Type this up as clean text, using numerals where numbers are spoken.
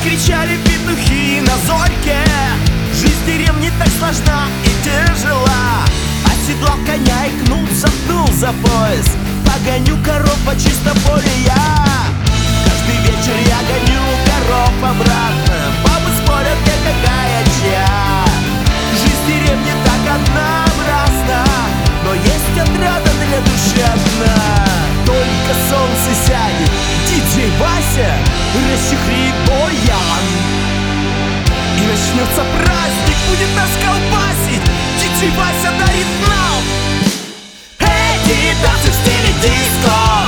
кричали петухи на зорьке. Жизнь в деревне так сложна и тяжела. Оседлал коня и кнут заткнул за пояс. Погоню коров по чистом поле я. Каждый вечер я гоню коров обратно. Бабы спорят, где какая чья. Жизнь в деревне так однообразна, но есть отрада для души одна. Только солнце сядет, диджей Вася расчехлит баян. И начнется праздник, будет нас колбасить. Диджей Вася дарит нам эти танцы в стиле диско.